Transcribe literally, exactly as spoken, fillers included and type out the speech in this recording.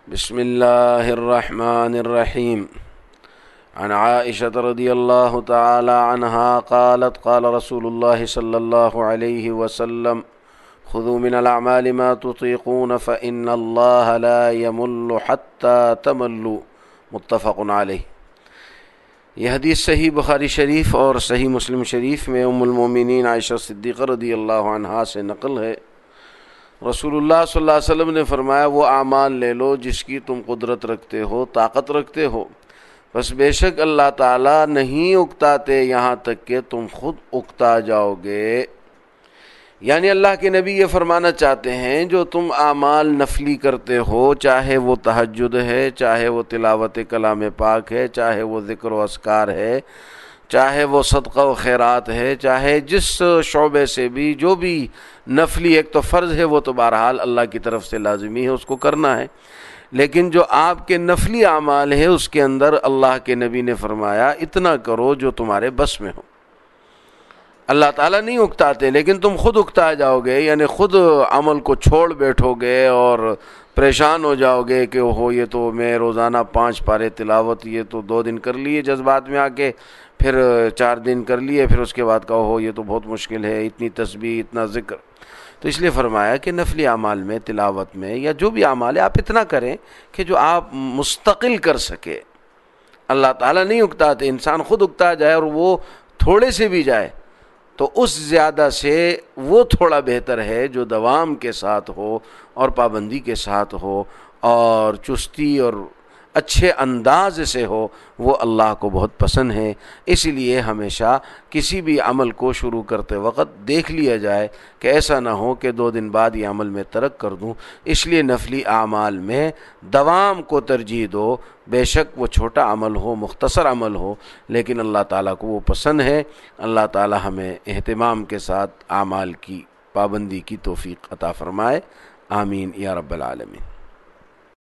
بسم اللہ الرحمن الرحیم عن عائشة رضی اللہ تعالی عنہا قالت قال رسول اللہ صلی اللہ علیہ وسلم خذوا من الاعمال ما تطيقون فإن اللہ لا يمل حتى تملوا متفق علیہ۔ یہ حدیث صحیح بخاری شریف اور صحیح مسلم شریف میں ام المومنین عائشہ صدیقہ رضی اللہ عنہا سے نقل ہے۔ رسول اللہ صلی اللہ علیہ وسلم نے فرمایا، وہ اعمال لے لو جس کی تم قدرت رکھتے ہو، طاقت رکھتے ہو، بس بے شک اللہ تعالیٰ نہیں اکتاتے یہاں تک کہ تم خود اکتا جاؤ گے۔ یعنی اللہ کے نبی یہ فرمانا چاہتے ہیں، جو تم اعمال نفلی کرتے ہو، چاہے وہ تہجد ہے، چاہے وہ تلاوت کلام پاک ہے، چاہے وہ ذکر و اذکار ہے، چاہے وہ صدقہ و خیرات ہے، چاہے جس شعبے سے بھی جو بھی نفلی، ایک تو فرض ہے وہ تو بہرحال اللہ کی طرف سے لازمی ہے، اس کو کرنا ہے، لیکن جو آپ کے نفلی اعمال ہے اس کے اندر اللہ کے نبی نے فرمایا اتنا کرو جو تمہارے بس میں ہو۔ اللہ تعالیٰ نہیں اکتاتے، لیکن تم خود اکتا جاؤ گے، یعنی خود عمل کو چھوڑ بیٹھو گے اور پریشان ہو جاؤ گے کہ ہو یہ تو میں روزانہ پانچ پارے تلاوت یہ تو دو دن کر لیے جذبات میں آ کے، پھر چار دن کر لیے، پھر اس کے بعد کہو ہو یہ تو بہت مشکل ہے، اتنی تسبیح اتنا ذکر۔ تو اس لیے فرمایا کہ نفلی اعمال میں، تلاوت میں یا جو بھی اعمال ہے آپ اتنا کریں کہ جو آپ مستقل کر سکے۔ اللہ تعالیٰ نہیں اکتاتے، انسان خود اکتا جائے اور وہ تھوڑے سے بھی جائے تو اس زیادہ سے وہ تھوڑا بہتر ہے جو دوام کے ساتھ ہو اور پابندی کے ساتھ ہو اور چستی اور اچھے انداز سے ہو، وہ اللہ کو بہت پسند ہے۔ اسی لیے ہمیشہ کسی بھی عمل کو شروع کرتے وقت دیکھ لیا جائے کہ ایسا نہ ہو کہ دو دن بعد یہ عمل میں ترک کر دوں۔ اس لیے نفلی اعمال میں دوام کو ترجیح دو، بے شک وہ چھوٹا عمل ہو، مختصر عمل ہو، لیکن اللہ تعالیٰ کو وہ پسند ہے۔ اللہ تعالیٰ ہمیں اہتمام کے ساتھ اعمال کی پابندی کی توفیق عطا فرمائے، آمین یا رب العالمین۔